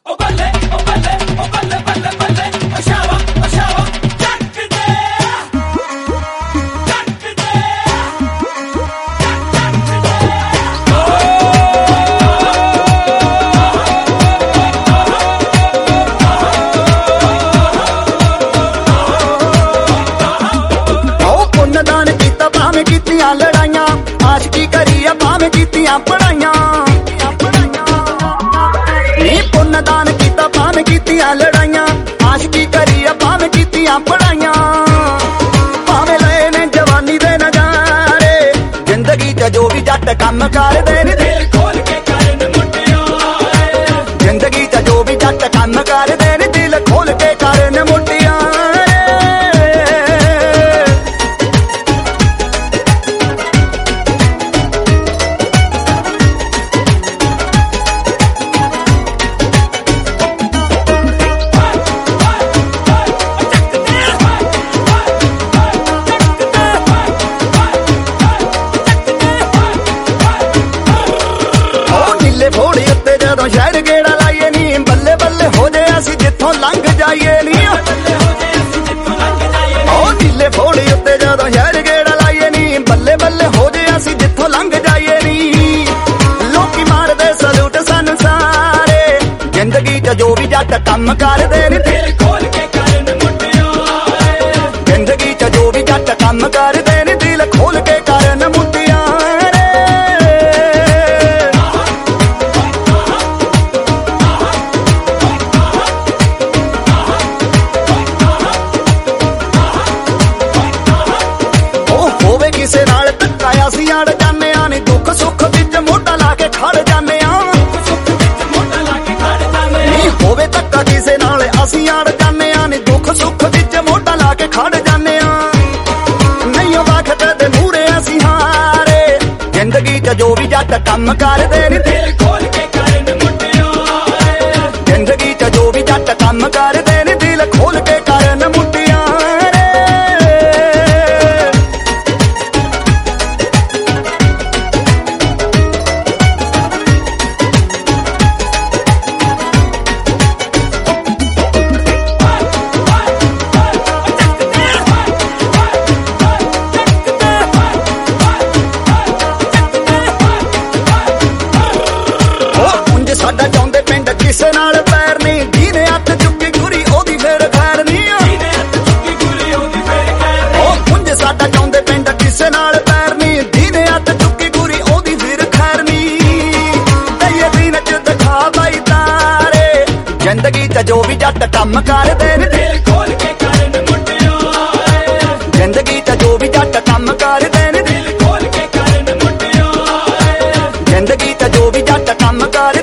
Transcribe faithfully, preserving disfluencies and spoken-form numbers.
लड़ाइया आशकी करी भावें कीतियां पढ़ाइया पुन्न दान किया भावें कीतियां लड़ाइया आशकी करी भावें कीतियां पढ़ाइया भावें लए ने जवानी दे नजारे जिंदगी च जो भी जट कम कर दे दिल खोल के करन मुटियारे जिंदगी च जो भी जट कम कर दे दिल खोल के करन मुटियारे भोड़ी उत्ते जदों शहर गेड़ा लाइए नी बल्ले बल्ले हो जाए असी जिथों लंघ जाइए नी नीले भोड़ी उत्ते जदों शहर गेड़ा लाइए नी बल्ले बल्ले हो जाए असी जिथों लंघ जाइए नी लोकी मारदे सलूट सन सारे जिंदगी च जो भी जट कम कर दे दिल खोल के करन मुटियारे जिंदगी च जो भी जट कम कर दे दिल खोल के करन मुटियारे किसे नाल धक्काया सी अड़ जाने नी दुख सुख विच मोढा ला के खड़ जाने नहीं होवे धक्का किसे नाल असीं अड़ जाने नी दुख सुख विच मोढा ला के खड़ जाने नहीं वक्त दे मूरे असीं हारे जिंदगी च जो भी जट कम कर दे दिल खोल के करन मुटियारे जिंदगी च जो भी जट कम कर दे दिल खोल के करन मुटियारे साडा चाहुंदे पिंड किसे नाल पैर नहीं जिहने हत्थ चुकी गुरी ओदी फिर खैर नहीं पुंज साडा चाहुंदे पिंड किसे नाल पैर नहीं जिहने हत्थ चुकी गुरी ओदी फिर खैर नहीं तैये दिन च दिखा बाई तारे जिंदगी च जो भी जट कम कर दे दिल खोल के करन मुटियारे जिंदगी च जो भी जट कम कर दे दिल खोल के करन मुटियारे जिंदगी च जो भी जट कम कर